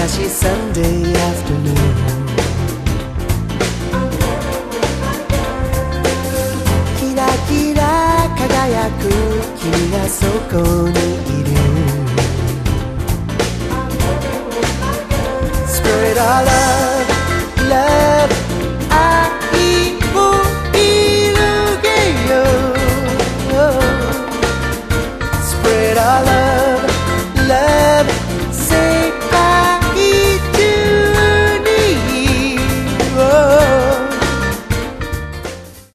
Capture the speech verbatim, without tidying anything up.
しい Sunday afternoon キラキラ輝く君がそこにいる Spread our love